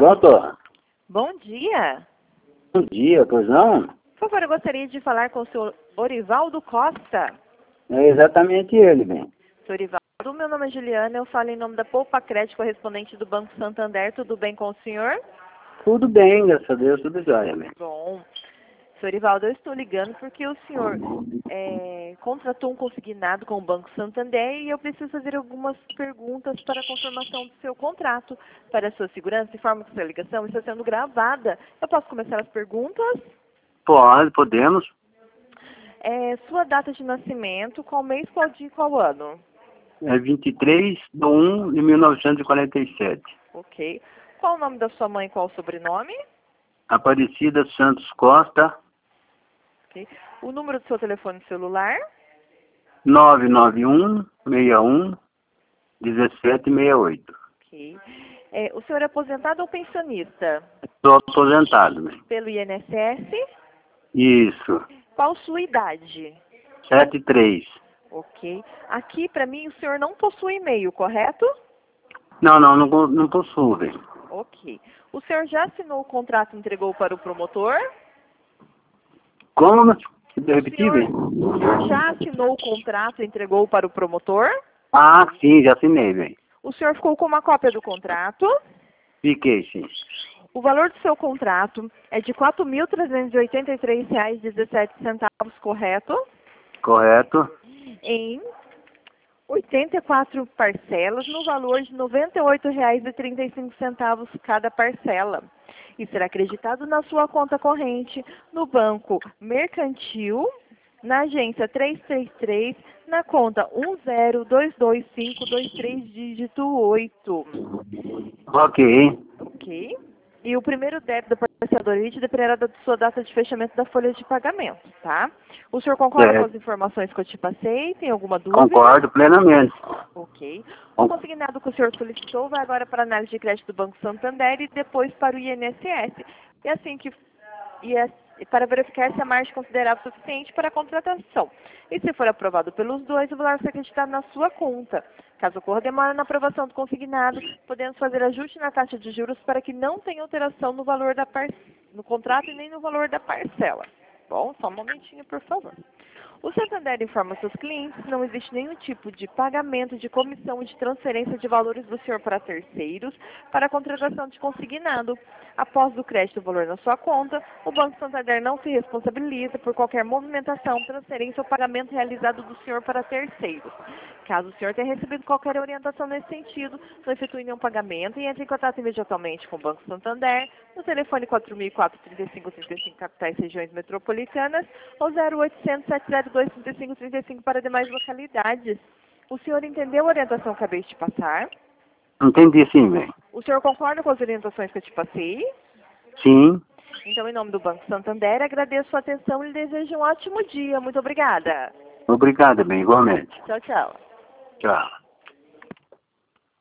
Pronto? Bom dia. Bom dia, pois não? Por favor, eu gostaria de falar com o senhor Orivaldo Costa. É exatamente ele, bem. Senhor Orivaldo, meu nome é Juliana, eu falo em nome da Poupa Crédito, correspondente do Banco Santander. Tudo bem com o senhor? Tudo bem, graças a Deus, tudo jóia, bem. Bom. Senhor Orivaldo, eu estou ligando porque o senhor contratou um consignado com o Banco Santander e eu preciso fazer algumas perguntas para a confirmação do seu contrato. Para a sua segurança, informo que sua ligação está sendo gravada. Eu posso começar as perguntas? Podemos. Sua data de nascimento, qual mês, qual dia e qual ano? É 23/1/1947. Ok. Qual o nome da sua mãe e qual o sobrenome? Aparecida Santos Costa, Ok. O número do seu telefone celular? 991-61-1768. Ok. O senhor é aposentado ou pensionista? Estou aposentado, bem. Pelo INSS? Isso. Qual sua idade? 73. Ok. Aqui, para mim, o senhor não possui e-mail, correto? Não possuo, bem. Ok. O senhor já assinou o contrato e entregou para o promotor? Como? O Repetir, bem? senhor já assinou o contrato e entregou para o promotor? Ah, sim, já assinei, bem. O senhor ficou com uma cópia do contrato? Fiquei, sim. O valor do seu contrato é de R$ 4.383,17, correto? Correto? Em 84 parcelas, no valor de R$ 98,35 cada parcela. E será acreditado na sua conta corrente, no Banco Mercantil, na agência 333, na conta 1022523 dígito 8. Ok. Ok? E o primeiro débito da parceladora dependerá da sua data de fechamento da folha de pagamento, tá? O senhor concorda com as informações que eu te passei? Tem alguma dúvida? Concordo plenamente. Ok. O consignado que o senhor solicitou vai agora para a análise de crédito do Banco Santander e depois para o INSS. E assim que para verificar se a margem é considerável o suficiente para a contratação. E se for aprovado pelos dois, o valor será acreditado na sua conta. Caso ocorra demora na aprovação do consignado, podemos fazer ajuste na taxa de juros para que não tenha alteração no valor no contrato e nem no valor da parcela. Bom, só um momentinho, por favor. O Santander informa seus clientes que não existe nenhum tipo de pagamento de comissão e de transferência de valores do senhor para terceiros para a contratação de consignado. Após o crédito do valor na sua conta, o Banco Santander não se responsabiliza por qualquer movimentação, transferência ou pagamento realizado do senhor para terceiros. Caso o senhor tenha recebido qualquer orientação nesse sentido, não efetue nenhum pagamento e entre em contato imediatamente com o Banco Santander no telefone 4004-3535 capitais e regiões metropolitanas ou 0800-702-3535 para demais localidades. O senhor entendeu a orientação que acabei de te passar? Entendi, sim, bem. O senhor concorda com as orientações que eu te passei? Sim. Então, em nome do Banco Santander, agradeço a sua atenção e lhe desejo um ótimo dia. Muito obrigada. Obrigado, bem, igualmente. Tchau, tchau. Tchau.